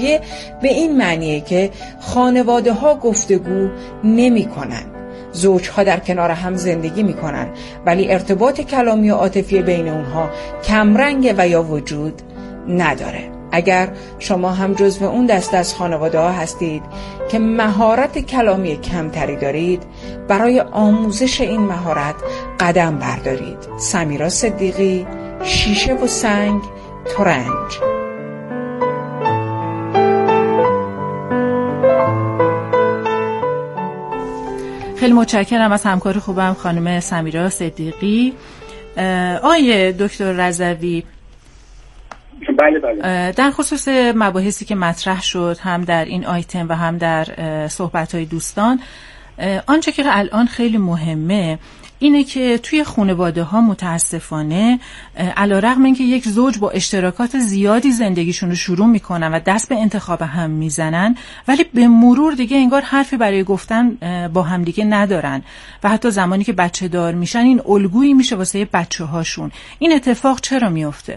عاطفی به این معنیه که خانواده ها گفتگو نمی کنن. زوجها در کنار هم زندگی می کنن ولی ارتباط کلامی و عاطفی بین اونها کمرنگ و یا وجود نداره. اگر شما هم جزو اون دسته از خانواده ها هستید که مهارت کلامی کمتری دارید، برای آموزش این مهارت قدم بردارید. سمیرا صدیقی، شیشه و سنگ، ترنج. خیلی متشکرم از همکار خوبم خانم سمیرا صدیقی. آقای دکتر رضوی، بله. در خصوص مباحثی که مطرح شد هم در این آیتم و هم در صحبت‌های دوستان، آنچه که الان خیلی مهمه اینه که توی خانواده‌ها متاسفانه علیرغم اینکه یک زوج با اشتراکات زیادی زندگیشون رو شروع میکنن و دست به انتخاب هم میزنن، ولی به مرور دیگه انگار حرفی برای گفتن با هم دیگه ندارن و حتی زمانی که بچه دار میشن این الگویی میشه واسه بچه‌هاشون. این اتفاق چرا میفته؟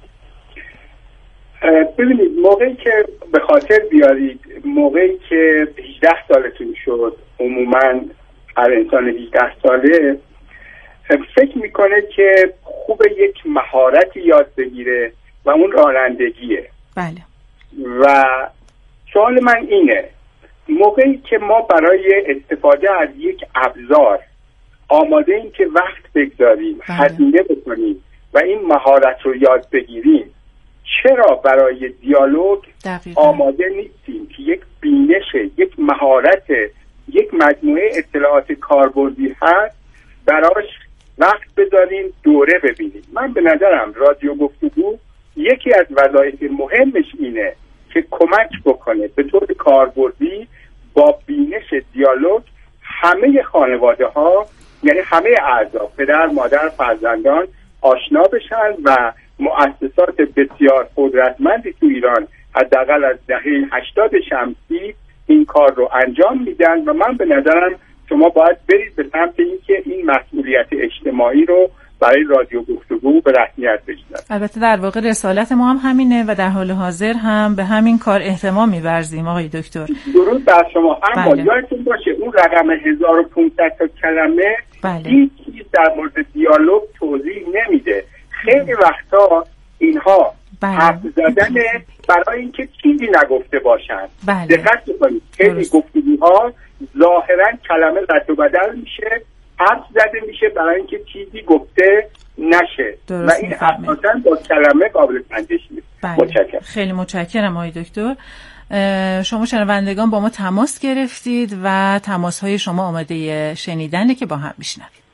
ببینید، موقعی که به خاطر بیارید موقعی که 18 سالتون شد، عموما هر انسان 18 ساله فکر میکنه که خوبه یک مهارتی یاد بگیره و اون رانندگیه. بله. و سوال من اینه، موقعی که ما برای استفاده از یک ابزار آماده ایم که وقت بگذاریم، هزینه بکنیم و این مهارت رو یاد بگیریم، چرا برای دیالوگ آماده نیستیم که یک بینش، یک مهارت، یک مجموعه اطلاعات کاربردی هست براش وقت بذاریم، دوره ببینیم؟ من به نظرم رادیو گفتگو یکی از وظایف مهمش اینه که کمک بکنه به طور کاربردی با بینش دیالوگ همه خانواده ها، یعنی همه اعضا، پدر، مادر، فرزندان آشنا بشن و مؤسسات بسیار قدرتمندی تو ایران حداقل از دهه 80 شمسی این کار رو انجام میدن و من به نظرم شما باید برید به سمت اینکه این مسئولیت اجتماعی رو برای رادیو گفتگو به رسمیت بشناسید. البته در واقع رسالت ما هم همینه و در حال حاضر هم به همین کار احتمام می‌ورزیم آقای دکتر. درود بر شما. اما یادتون باشه اون رقم 1500 تا کلمه هیچ چیز در مورد دیالوگ توضیح نمیده. خیلی وقتا اینها حرف زدن برای اینکه چیزی نگفته باشن. دقت کنید، خیلی گفتگوها ظاهرا کلمه رد و بدل میشه، حرف زده میشه برای اینکه چیزی گفته نشه و این اساساً با کلمه قابل سنجش نیست. متشکرم. خیلی متشکرم آقای دکتر. شما شنوندگان با ما تماس گرفتید و تماس‌های شما آماده شنیدنه که با هم میشنویم.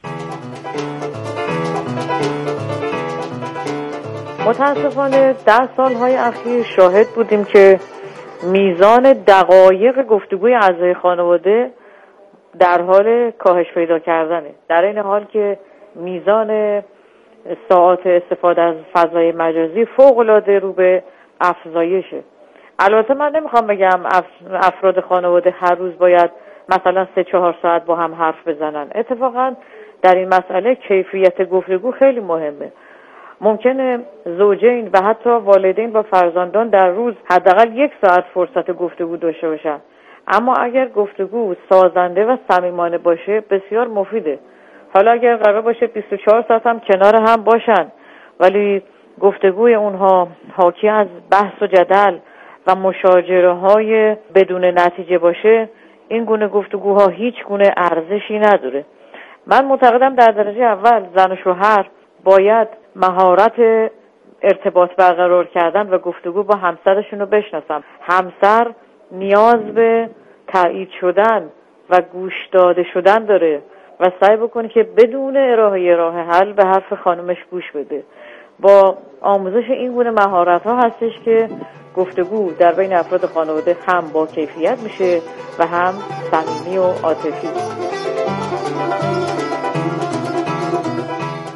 متاسفانه در سالهای اخیر شاهد بودیم که میزان دقایق گفتگوی اعضای خانواده در حال کاهش پیدا کردنه، در این حال که میزان ساعات استفاده از فضای مجازی فوق‌العاده رو به افزایشه. البته من نمیخوام بگم افراد خانواده هر روز باید مثلا 3-4 ساعت با هم حرف بزنن. اتفاقا در این مسئله کیفیت گفتگو خیلی مهمه. ممکنه زوجین و حتی والدین و فرزندان در روز حداقل 1 ساعت فرصت گفتگو داشته باشن، اما اگر گفتگو سازنده و صمیمانه باشه بسیار مفیده. حالا اگر قرار باشه 24 ساعت هم کنار هم باشن ولی گفتگوی اونها حاکی از بحث و جدل و مشاجره های بدون نتیجه باشه، این گونه گفتگوها هیچ گونه ارزشی نداره. من معتقدم در درجه اول زن و شوهر باید مهارت ارتباط برقرار کردن و گفتگو با همسرشون رو بشناسن. همسر نیاز به تایید شدن و گوش داده شدن داره و سعی بکنه که بدون ارائه راه حل به حرف خانمش گوش بده. با آموزش این گونه مهارت‌ها هستش که گفتگو در بین افراد خانواده هم با کیفیت میشه و هم صمیمی و عاطفی.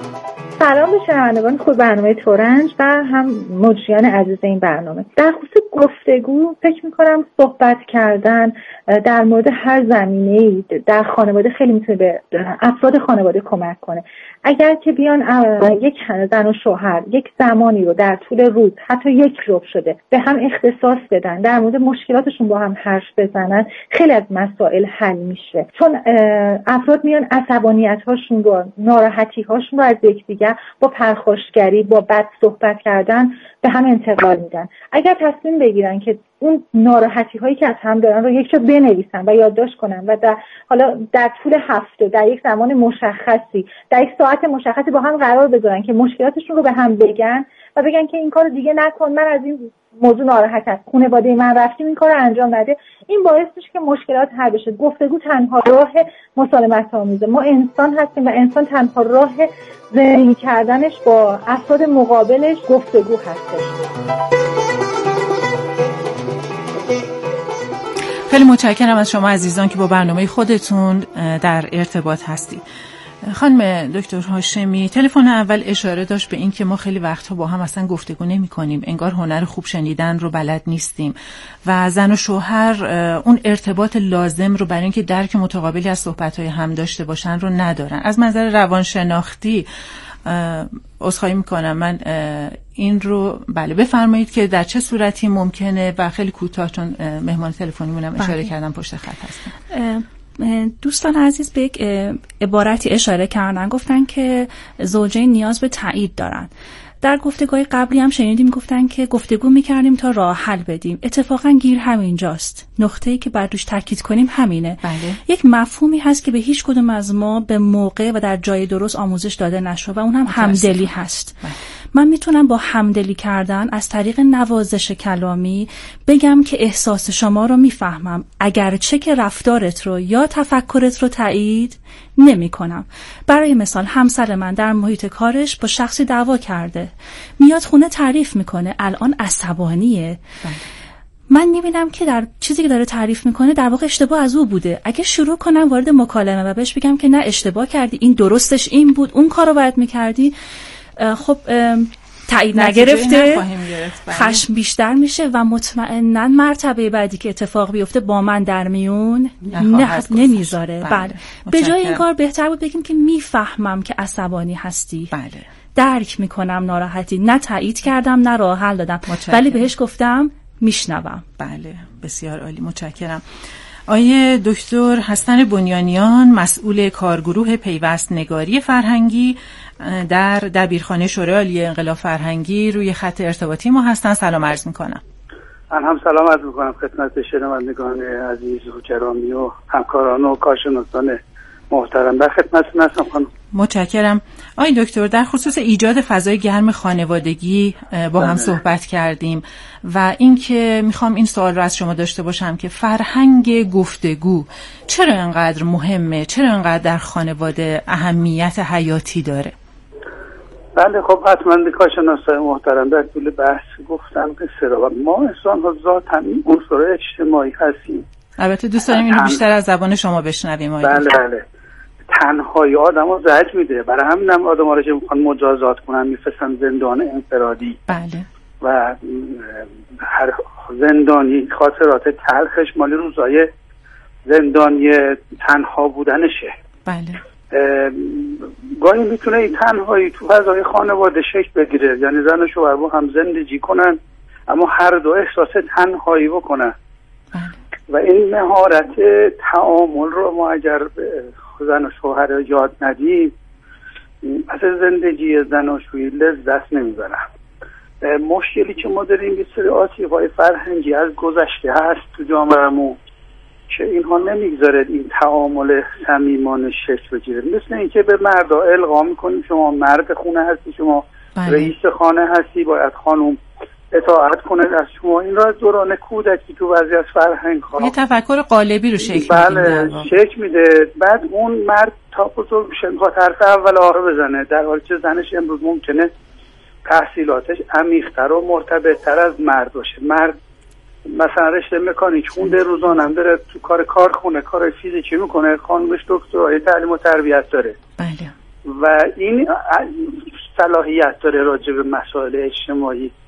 سلام به شنوندگان خوب برنامه ترنج و هم مجریان عزیز این برنامه. در خصوص گفتگو فکر میکنم صحبت کردن در مورد هر زمینه‌ای در خانواده خیلی میتونه به افراد خانواده کمک کنه. اگر که بیان یک زن و شوهر یک زمانی رو در طول روز حتی یک ربع شده به هم اختصاص بدن، در مورد مشکلاتشون با هم حرف بزنن، خیلی از مسائل حل میشه. چون افراد میان عصبانیت‌هاشون رو، ناراحتی‌هاشون رو از یکدیگر با پرخاشگری، با بد صحبت کردن به هم انتقال میدن. اگر تصمیم بگیرن که اون ناراحتی هایی که از هم دارن رو یک جا بنویسن و یادداشت کنن و حالا در طول هفته در یک زمان مشخصی در یک ساعت مشخصی با هم قرار بذارن که مشکلاتشون رو به هم بگن و بگن که این کارو دیگه نکن، من از این موضوع ناراحتم، خانواده من رفتیم این کارو انجام نده، این باعث میشه که مشکلات حل بشه. گفتگو تنها راه مسالمت آمیزه. ما انسان هستیم و انسان تنها راه زندگی کردنش با افراد مقابلش گفتگو هستش. خیلی متشکرم از شما عزیزان که با برنامه خودتون در ارتباط هستید. خانم دکتر هاشمی، تلفن اول اشاره داشت به این که ما خیلی وقتها با هم اصلا گفتگو نمی کنیم، انگار هنر خوب شنیدن رو بلد نیستیم و زن و شوهر اون ارتباط لازم رو برای اینکه درک متقابلی از صحبت‌های هم داشته باشن رو ندارن. از منظر روانشناختی عذرخواهی میکنم، من این رو بفرمایید که در چه صورتی ممکنه و خیلی کوتاه، چون مهمان تلفنیمونم اشاره کردم پشت خط هستن. دوستان عزیز به یک عبارتی اشاره کردن، گفتن که زوجین نیاز به تایید دارن. در گفتگوهای قبلی هم شنیدیم گفتن که گفتگو میکردیم تا راه حل بدیم. اتفاقا گیر همینجاست. نقطه‌ای که باید روش تاکید کنیم همینه. بله. یک مفهومی هست که به هیچ کدوم از ما به موقع و در جای درست آموزش داده نشد و اون هم همدلی هست. بله. من میتونم با همدلی کردن از طریق نوازش کلامی بگم که احساس شما رو میفهمم، اگرچه که رفتارت رو یا تفکرت رو تایید نمی کنم. برای مثال همسر من در محیط کارش با شخصی دعوا کرده، میاد خونه تعریف میکنه الان عصبانیه. من میبینم که در چیزی که داره تعریف میکنه در واقع اشتباه از او بوده. اگه شروع کنم وارد مکالمه و بهش بگم که نه اشتباه کردی، این درستش این بود، اون کارو باید میکردی، خب تایید نگرفته، خشم بیشتر میشه و مطمئناً مرتبه بعدی که اتفاق بیفته با من در میون نمیذاره. بله. به جای این کار بهتر بود بگیم که میفهمم که عصبانی هستی. بله. درک میکنم ناراحتی، نه تایید کردم نه راه حل دادم، ولی بهش گفتم میشنوم. بله، بسیار عالی، متشکرم. آیه دکتر حسن بنیانیان، مسئول کارگروه پیوست نگاری فرهنگی در دبیرخانه شورای عالی انقلاب فرهنگی روی خط ارتباطی ما هستن. سلام عرض میکنم. من هم سلام عرض میکنم خدمت شنوندگان عزیز و گرامی و همکاران و کارشناسان محترم. در خدمتتون هستم خانم. متشکرم. آقای دکتر، در خصوص ایجاد فضای گرم خانوادگی با هم صحبت کردیم و اینکه میخوام این سوال رو از شما داشته باشم که فرهنگ گفتگو چرا انقدر مهمه، چرا انقدر در خانواده اهمیت حیاتی داره؟ بله، خب حتما کارشناسان محترم در طول بحث گفتم که ما انسان ها ذاتاً عنصر اجتماعی هستیم. البته دوست داریم اینو بیشتر از زبان شما بشنویم. بله. تنهایی آدمو زجر میده، برای همین هم آدم‌ها رو که میخوان مجازات کنن میفرستن زندان انفرادی. بله. و هر زندانی خاطرات تلخش مال روزای زندانی تنها بودنشه. بله. گاهی میتونه این تنهایی تو فضای خانواده شکل بگیره، یعنی زن و شوهر با هم زندگی کنن اما هر دو احساس تنهایی بکنن. بله. و این مهارت تعامل رو ما اگر زن و شوهر رو یاد ندیم از زندگی زناشویی لذت نمیبرن. مشکلی که ما داریم یه سری آسیب‌های فرهنگی از گذشته هست تو جامعه‌مون که اینها نمیگذاره این تعامل صمیمانه شکل بگیره. مثل اینکه به مردا القا میکنیم شما مرد خونه هستی، شما رئیس خانه هستی، باید خانم اطاعت کنه از شما. این را از دوران کودکی تو بعضی از فرهنگ‌ها یه تفکر قالبی رو شکل بله شکل میده. بعد اون مرد تا بزرگ بشه میخواد حرف اول آخر بزنه، در حالی که زنش امروز ممکنه تحصیلاتش عمیق‌تر و مرتبط‌تر از مرد باشه. مرد مثلا رشته مکانیک خونده، روزانه داره تو کارخونه کار فیزیکی میکنه، خانمش دکترای تعلیم و تربیت داره. بله. و این صلاحیت داره راجع به مسائل اجتماعی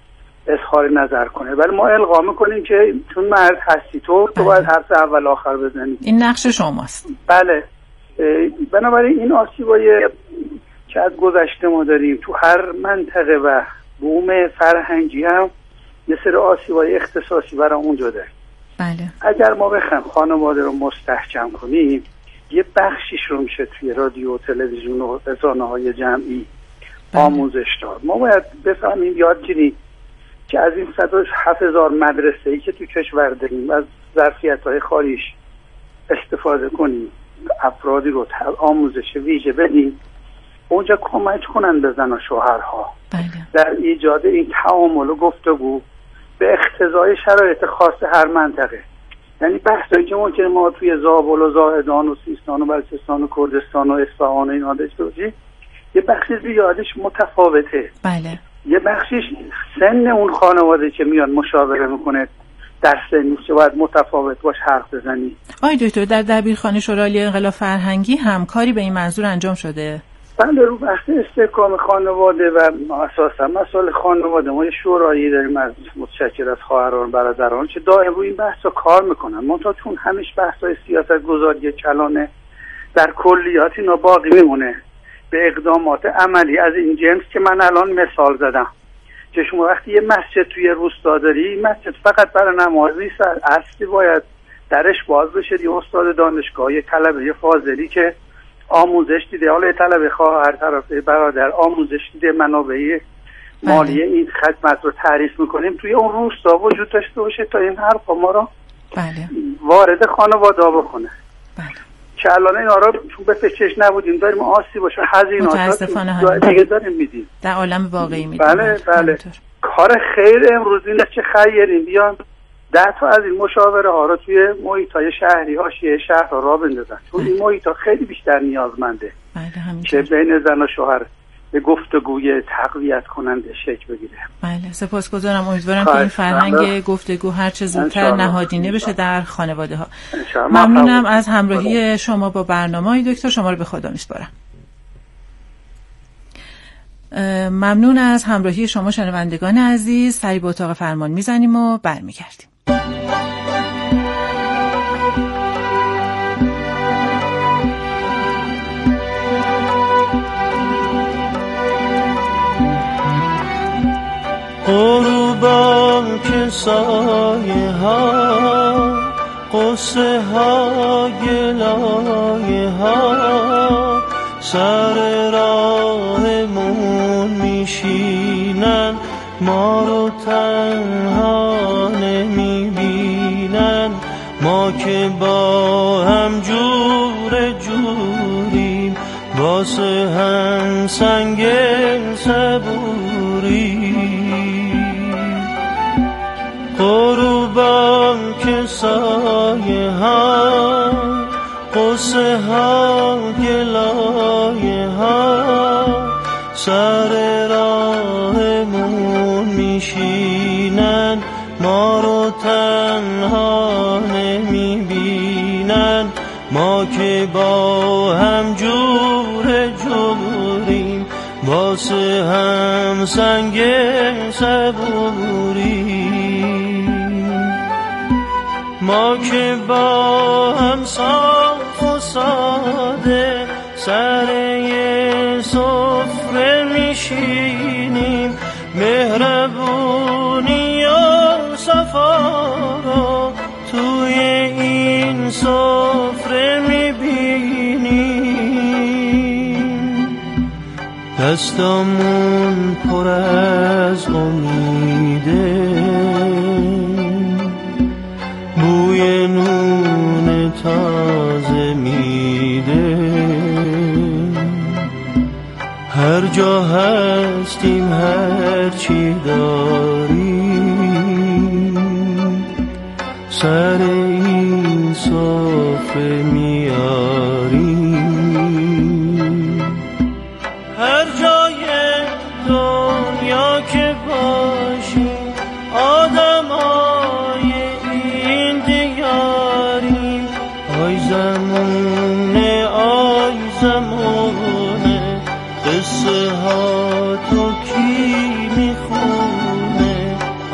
اظهار نظر کنه، ولی ما القا میکنیم که چون مرد هستی تو باید حرف اول آخر بزنی. این نقش شماست. بله. بنابراین این آسیبای که از گذشته ما داریم تو هر منطقه و بوم فرهنگی هم یه سری آسیبای اختصاصی برای اونجا داریم. بله. اگر ما بخوایم خانواده رو مستحکم کنیم، یه بخشیش رو میشه توی رادیو و تلویزیون و رسانه‌های جمعی آموزش داد. ما باید بفهمیم، یاد گیریم که از این 107,000 مدرسه‌ای که تو کشور داریم از ظرفیت‌های خاریش استفاده کنیم، افرادی رو آموزش ویژه بدیم اونجا کمک کنن به زن و شوهرها در ایجاد این تعامل و گفتگو به اقتضای شرایط خاص هر منطقه. یعنی بحثایی که ممکنه ما توی زابل و زاهدان و سیستان و بلوچستان و کردستان و اصفهان و اینا داشته باشیم، یه بخش زیادش متفاوته. بله. یه بخشش سن اون خانواده که میاد مشاوره میکنه در سنی که باید متفاوت باش حرف بزنی. آقای دکتر، در دبیرخانه شورای انقلاب فرهنگی هم کاری به این منظور انجام شده؟ بله، رو بحث استحکام خانواده و اساسا مسائل خانواده ما یه شورایی داریم از متشکل از خواهران برادران که دائم روی این بحثا کار میکنن. منتها چون همیشه بحثای سیاست گذاری کلانه در کلیات اینا باقی میمونه به اقدامات عملی از این جنس که من الان مثال زدم که شما وقتی یه مسجد توی روستا داری، مسجد فقط برای نماز نیست، اصلی باید درش باز بشه. یه استاد دانشگاه، یه طلبه فاضلی که آموزش دیده، حالا طلبه خواهر طرفه برادر آموزش دیده، منابع مالی این خدمت رو تعریف میکنیم توی اون روستا وجود داشته باشه تا این حرفا ما رو وارد خانواده بکنه. که الان این آرا چون به فکرش نبودیم داریم آسیب باشه هزینه‌ها دیگه داریم میدیم در عالم واقعی میدیم. بله. کار خیر امروز اینه که خیرین بیان 10 تا از این مشاوره ها رو توی محیط‌های شهری حاشیه شهر را بندازن، چون این محیط‌ها خیلی بیشتر نیازمنده که بین زن و شوهر به گفتگوی تقویت کننده شکل بگیره. بله، سپاسگزارم. امیدوارم که این فرهنگ گفتگو هر چه زودتر نهادینه بشه در خانواده ها. ممنونم از همراهی شما با برنامه دکتر. شما رو به خدا میسپارم. ممنون از همراهی شما شنوندگان عزیز. سری به اتاق فرمان میزنیم و برمیگردیم. غروبا که سایه ها قصه ها گلایه ها سر راهمون میشینن، ما رو تنها نمیبینن، ما که با هم جوریم واسه هم سنگ صبوری. غروبان که سایه ها قصه ها گلایه ها سر راهمون میشینن، ما رو تنها نمیبینن، ما که با هم جوریم واسه هم سنگ صبوری. ما که با هم صاف و ساده سر یه سفره میشینیم، مهربونی و صفا رو توی این سفره میبینیم، دستامون پر از امیده، بوی نون تازه میده، هر جا هستیم هر چی داریم سر این سفره میاریم، هر جای دنیا که باشیم آدمای این دیاریم. آی زمونه آی زمونه قصه ها تو کی میخونه،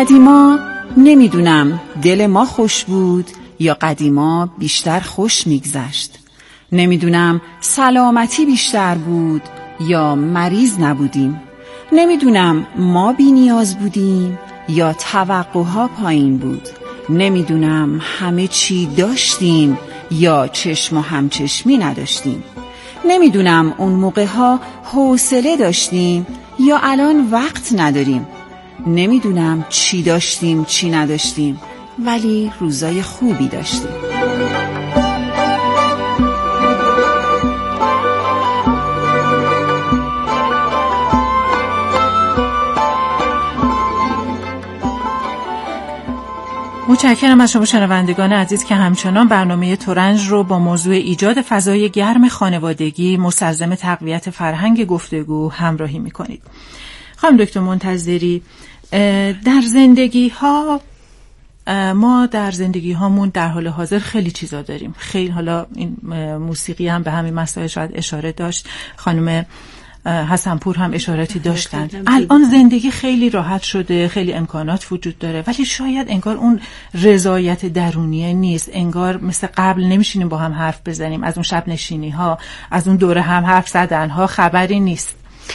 قدیما نمیدونم دل ما خوش بود یا قدیما بیشتر خوش میگذشت. نمیدونم سلامتی بیشتر بود یا مریض نبودیم. نمیدونم ما بی نیاز بودیم یا توقعها پایین بود. نمیدونم همه چی داشتیم یا چشم و همچشمی نداشتیم. نمیدونم اون موقع ها حوصله داشتیم یا الان وقت نداریم. نمیدونم چی داشتیم چی نداشتیم، ولی روزای خوبی داشتیم. متشکرم از شما شنوندگان عزیز که همچنان برنامه ترنج رو با موضوع ایجاد فضای گرم خانوادگی مستلزم تقویت فرهنگ گفتگو همراهی می‌کنید. خانم دکتر منتظری، در زندگی ها ما در زندگی هامون در حال حاضر خیلی چیزا داریم. خیلی حالا این موسیقی هم به همین مسائل شاید اشاره داشت، خانم حسنپور هم اشاراتی داشتن. الان زندگی خیلی راحت شده، خیلی امکانات وجود داره، ولی شاید انگار اون رضایت درونیه نیست. انگار مثل قبل نمیشینیم با هم حرف بزنیم، از اون شب نشینی ها، از اون دوره هم حرف زدن ها خبری نیست.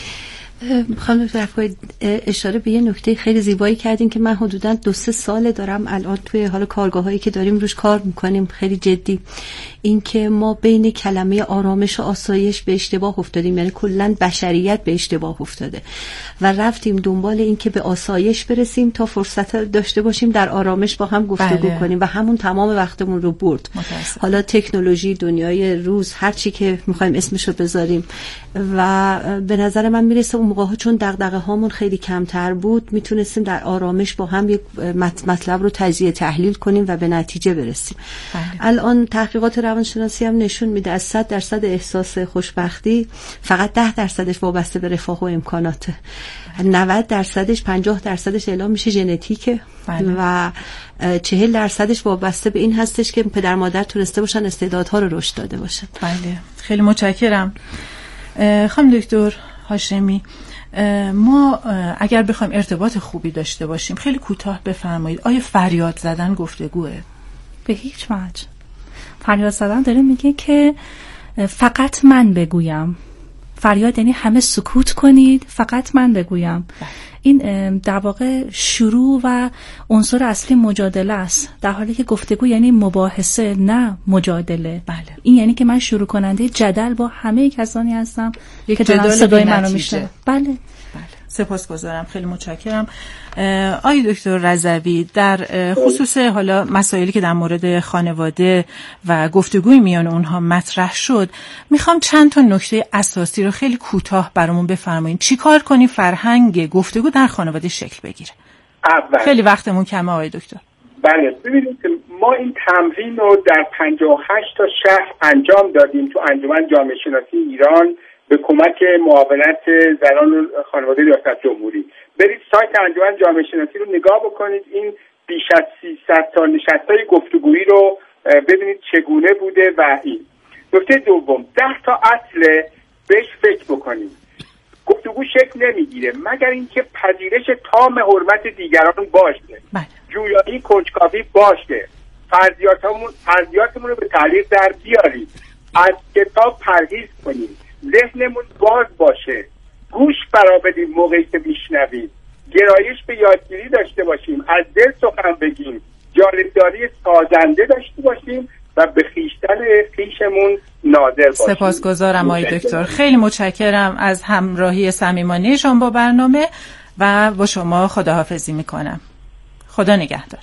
خانم دکتر اشاره به یه نکته خیلی زیبایی کردین که من حدوداً 2-3 سال دارم الان توی حال کارگاهایی که داریم روش کار میکنیم خیلی جدی، این که ما بین کلمه آرامش و آسایش به اشتباه افتادیم، یعنی کلاً بشریت به اشتباه افتاده و رفتیم دنبال این که به آسایش برسیم تا فرصت داشته باشیم در آرامش با هم گفتگو کنیم و همون تمام وقتمون رو برد. حالا تکنولوژی، دنیای روز، هر چی که میخوایم اسمشو بذاریم، و به نظر من میرسه اون موقع‌ها چون دغدغه هامون خیلی کمتر بود میتونستیم در آرامش با هم یک مطلب رو تجزیه تحلیل کنیم و به نتیجه برسیم. الان تحقیقات روانشناسی هم نشون میده از 100% احساس خوشبختی فقط 10% وابسته به رفاه و امکاناته، 90%، 50% اعلام میشه ژنتیکه و 40% وابسته به این هستش که پدر مادر تونسته باشن استعدادها رو رشد داده باشن. بله، خیلی متشکرم. خانم دکتر هاشمی، ما اگر بخوایم ارتباط خوبی داشته باشیم خیلی کوتاه بفرمایید، آیا فریاد زدن گفتگوه؟ به هیچ وجه. فریاد زدن داره میگه که فقط من بگویم. فریاد یعنی همه سکوت کنید، فقط من بگویم. این در واقع شروع و عنصر اصلی مجادله است، در حالی که گفتگو یعنی مباحثه نه مجادله. بله. این یعنی که من شروع کننده جدل با همه کسانی هستم که دارن صدای منو میشنون. بله. سپاسگزارم، خیلی متشکرم. آقای دکتر رضوی، در خصوص حالا مسائلی که در مورد خانواده و گفتگوی میان اونها مطرح شد، میخوام چند تا نکته اساسی رو خیلی کوتاه برامون بفرمایید. چیکار کنیم فرهنگ گفتگو در خانواده شکل بگیره؟ خیلی وقتمون کمه آقای دکتر. بله، ببینید که ما این تمرین رو در 58 تا شهر انجام دادیم تو انجمن جامعه شناسی ایران به کمک معاونت زنان و خانواده ریاست جمهوری. برید سایت انجمن جامعه شناسی رو نگاه بکنید، این بیش از 300 تا نشست‌های گفتگویی رو ببینید چگونه بوده. و این نکته دوم، 10 تا اصل بهش فکر بکنید. گفتگو شکل نمیگیره مگر اینکه پذیرش تام حرمت دیگران باشه، جویایی کنجکاوی باشه، فرضیاتمون رو به تعلیق در بیارید، از کتاب پرهیز کنید، ذهنمون باز باشه، گوش فرا بدیم موقعی که میشنویم، گرایش به یادگیری داشته باشیم، از دل سخن بگیم، جانبداری سازنده داشته باشیم و به خویشمون ناظر باشیم. سپاسگزارم آقای دکتر، خیلی متشکرم از همراهی صمیمانه شما با برنامه و با شما خداحافظی میکنم. خدا نگهدار.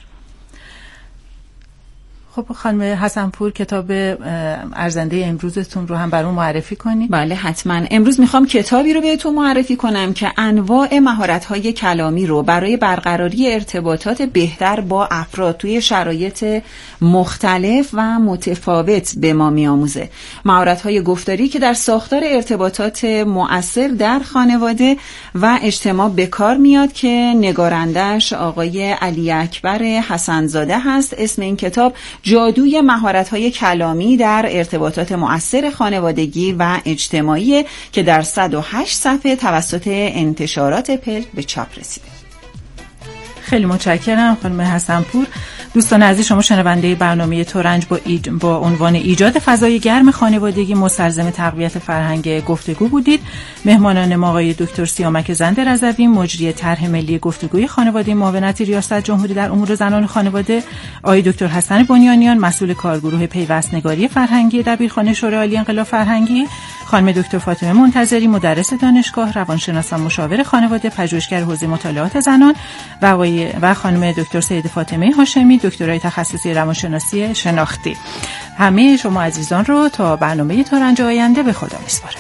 خب خانم حسنپور، کتاب ارزنده امروزتون رو هم برام معرفی کنید. بله حتما. امروز میخوام کتابی رو بهتون معرفی کنم که انواع مهارت‌های کلامی رو برای برقراری ارتباطات بهتر با افراد توی شرایط مختلف و متفاوت به ما میآموزه. مهارت‌های گفتاری که در ساختار ارتباطات مؤثر در خانواده و اجتماع به کار میاد که نگارندش آقای علی اکبر حسن‌زاده هست. اسم این کتاب جادوی مهارت‌های کلامی در ارتباطات مؤثر خانوادگی و اجتماعی که در 108 صفحه توسط انتشارات پلک به چاپ رسیده. خیلی متشکرم خانم حسن‌پور. دوستان عزیز، شما شنونده برنامه ترنج با عنوان ایجاد فضای گرم خانوادگی مستلزم تقویت فرهنگ گفتگو بودید. مهمانان ما آقای دکتر سیامک زنده رضوی، مجری طرح ملی گفتگوی خانواده معاونت ریاست جمهوری در امور زنان خانواده، آقای دکتر حسن بنیانیان، مسئول کارگروه پیوست‌نگاری فرهنگی دبیرخانه شورای عالی انقلاب فرهنگی، خانم دکتر فاطمه منتظری، مدرس دانشگاه، روانشناس و مشاور خانواده، پژوهشگر حوزه مطالعات زنان، و خانم دکتر سید فاطمه هاشمی، دکترای تخصصی روانشناسی شناختی. همه شما عزیزان رو تا برنامه ترنج آینده به خدا میسپارم.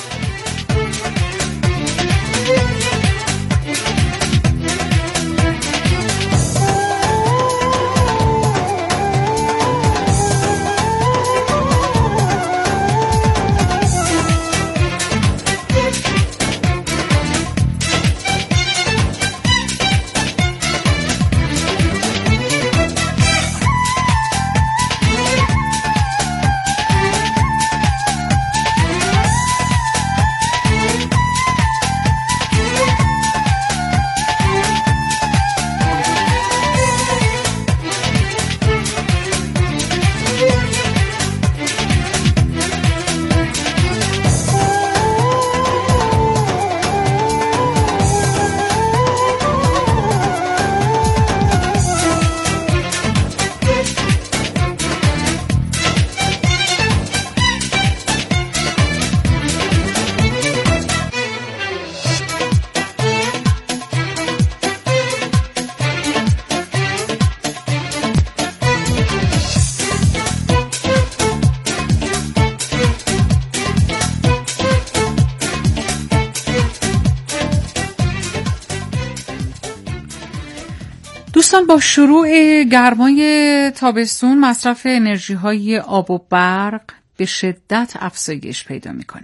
دوستان، با شروع گرمای تابستون مصرف انرژی‌های آب و برق به شدت افزایش پیدا می‌کنه.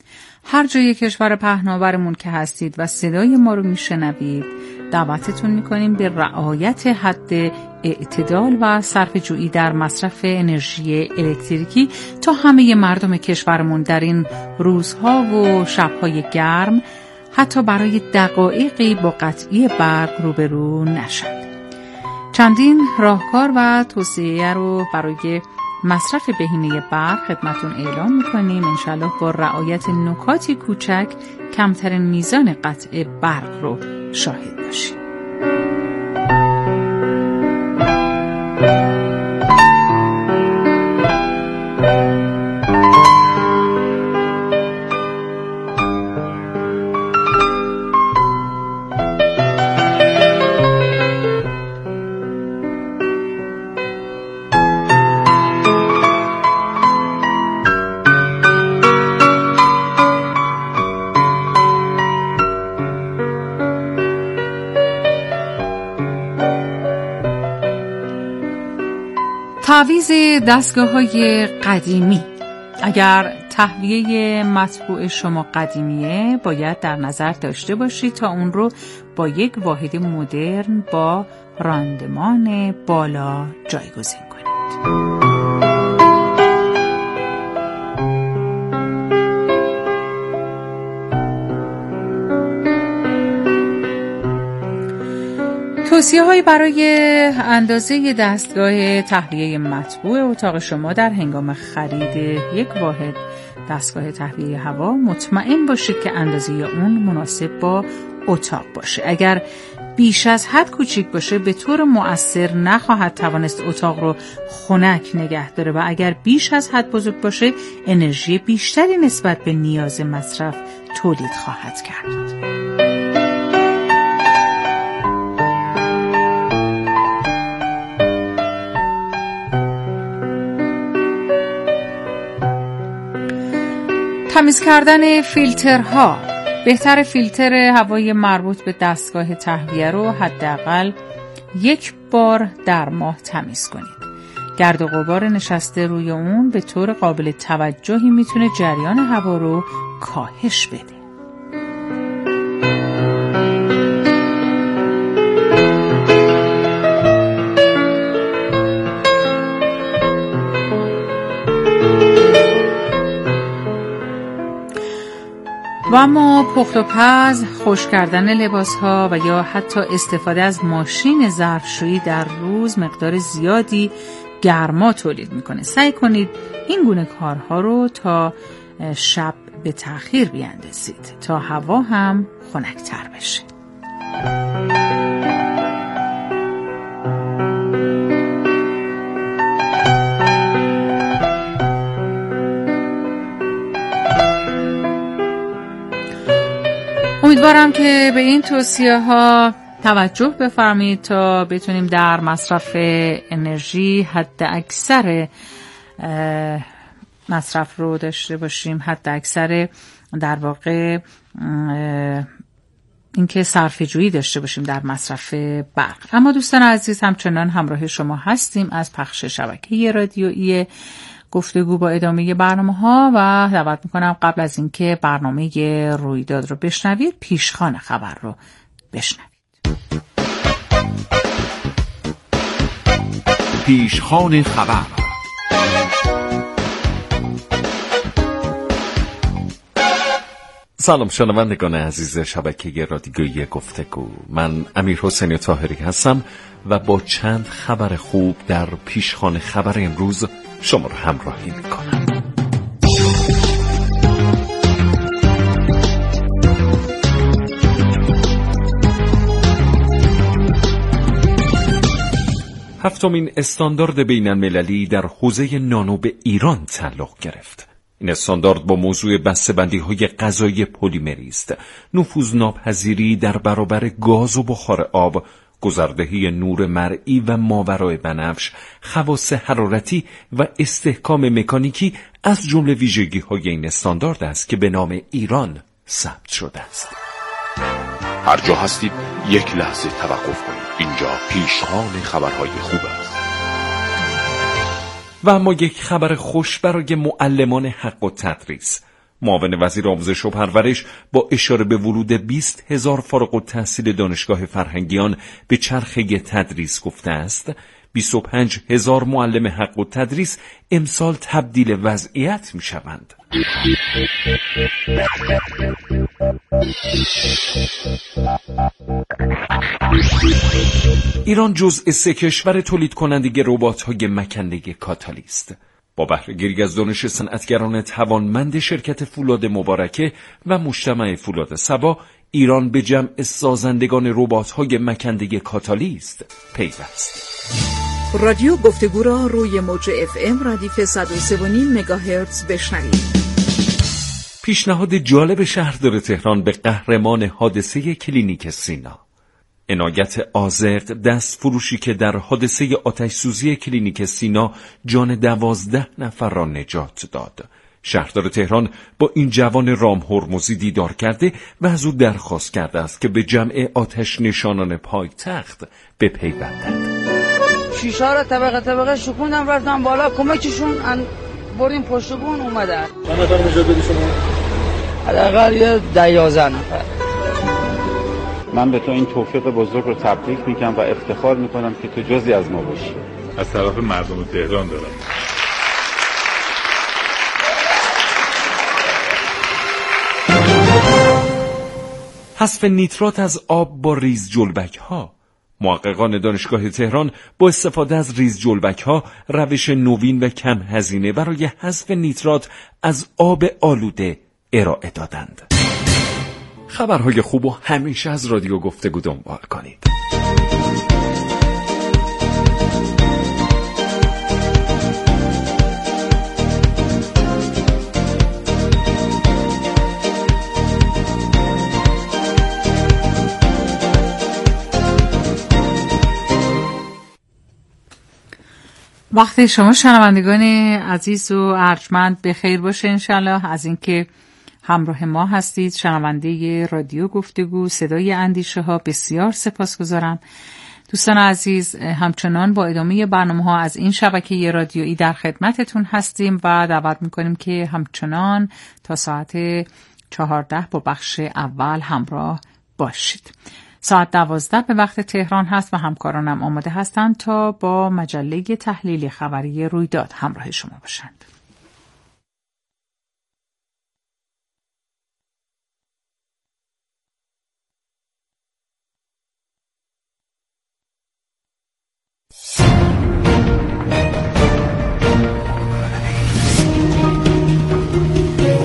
هر جای کشور پهناورمون که هستید و صدای ما رو میشنوید، دعوتتون می‌کنیم به رعایت حد اعتدال و صرفه‌جویی در مصرف انرژی الکتریکی تا همه مردم کشورمون در این روزها و شب‌های گرم حتی برای دقایقی با قطعی برق روبرو نشند. چندین راهکار و توصیه رو برای مصرف بهینه برق خدمتون اعلام میکنیم. انشالله با رعایت نکاتی کوچک کمترین میزان قطع برق رو شاهد باشیم. تعویض دستگاه‌های قدیمی. اگر تهویه مطبوع شما قدیمیه، باید در نظر داشته باشید تا اون رو با یک واحد مدرن با راندمان بالا جایگزین کنید. توصیه‌هایی برای اندازه دستگاه تهویه مطبوع اتاق شما در هنگام خرید یک واحد دستگاه تهویه هوا. مطمئن باشید که اندازه اون مناسب با اتاق باشه. اگر بیش از حد کوچیک باشه به طور مؤثر نخواهد توانست اتاق رو خنک نگه داره و اگر بیش از حد بزرگ باشه انرژی بیشتری نسبت به نیاز مصرف تولید خواهد کرد. تمیز کردن فیلترها. بهتر فیلتر هوای مربوط به دستگاه تهویه رو حداقل یک بار در ماه تمیز کنید. گرد و غبار نشسته روی اون به طور قابل توجهی میتونه جریان هوا رو کاهش بده. و اما پخت و پز، خشک کردن لباس‌ها و یا حتی استفاده از ماشین ظرفشویی در روز مقدار زیادی گرما تولید میکنه. سعی کنید این گونه کارها رو تا شب به تأخیر بیاندازید تا هوا هم خنک‌تر بشه. امیدوارم که به این توصیه ها توجه بفرمایید تا بتونیم در مصرف انرژی حد اکثر مصرف رو داشته باشیم، حد اکثر در واقع اینکه صرفه جویی داشته باشیم در مصرف برق. اما دوستان عزیز، همچنان همراه شما هستیم از پخش شبکه رادیویی گفتگو با ادامه برنامه‌ها و دعوت می‌کنم قبل از اینکه برنامه رویداد رو بشنوید پیشخوان خبر رو بشنوید. پیشخوان خبر. سلام شنوندگان عزیز شبکه رادیویی گفتگو، من امیر حسین طاهری هستم و با چند خبر خوب در پیشخوان خبر امروز شما رو همراهی میکنم. هفتمین استاندارد بین المللی در حوزه نانو به ایران تعلق گرفت. این استاندارد با موضوع بسته‌بندی‌های غذایی پلیمری است، نفوذناپذیری در برابر گاز و بخار آب، گذردهی نور مرئی و ماورای بنفش، خواص حرارتی و استحکام مکانیکی از جمله ویژگی‌های این استاندارد است که به نام ایران ثبت شده است. هر جا هستید یک لحظه توقف کنید. اینجا پیشخوان خبرهای خوب است. و اما یک خبر خوش برای معلمان حق التدریس. معاون وزیر آموزش و پرورش با اشاره به ورود 20,000 فارغ التحصیل دانشگاه فرهنگیان به چرخه تدریس گفته است 25,000 معلم حق التدریس امسال تبدیل وضعیت می شوند. ایران جزء 3 کشور تولید کننده ربات‌های مکنده کاتالی است. با بهره‌گیری از دانش صنعتگران توانمند شرکت فولاد مبارکه و مجتمع فولاد صبا، ایران به جمع سازندگان ربات‌های مکنده کاتالی است پیوست. رادیو گفتگو را روی موج FM ردیف 103.5 مگاهرتز بشنوید. پیشنهاد جالب شهردار تهران به قهرمان حادثه کلینیک سینا. عنایت آذرد، دست فروشی که در حادثه آتش سوزی کلینیک سینا جان 12 نفر را نجات داد. شهردار تهران با این جوان رام هرمزی دیدار کرده و از او درخواست کرده است که به جمع آتش نشانان پایتخت بپیوندد. شیشه را طبقه طبقه شکوندم رفتم بالا، کمکشون بردیم پشت بون اومدن. چند نفر نجات بدی شما؟ حداقل یه 10-11 نفر. من به تو این توفیق بزرگ رو تبریک میگم و افتخار میکنم که تو جزئی از ما باشی. از طرف مردم تهران دارم. حذف نیترات از آب با ریز جلبک ها. محققان دانشگاه تهران با استفاده از ریز جلبک ها روش نوین و کم هزینه برای حذف نیترات از آب آلوده ارائه دادند. خبرهای خوب و همیشه از رادیو گفتگو دنبال کنید. وقتی شما شنوندگان عزیز و ارجمند به خیر باشه انشالله از اینکه همراه ما هستید. شنونده رادیو گفتگو صدای اندیشه ها بسیار سپاسگزارم. دوستان عزیز همچنان با ادامه برنامه ها از این شبکه رادیویی در خدمتتون هستیم و دعوت میکنیم که همچنان تا ساعت 14 با بخش اول همراه باشید. ساعت 12 به وقت تهران هست و همکارانم آماده هستند تا با مجله تحلیل خبری رویداد همراه شما باشند.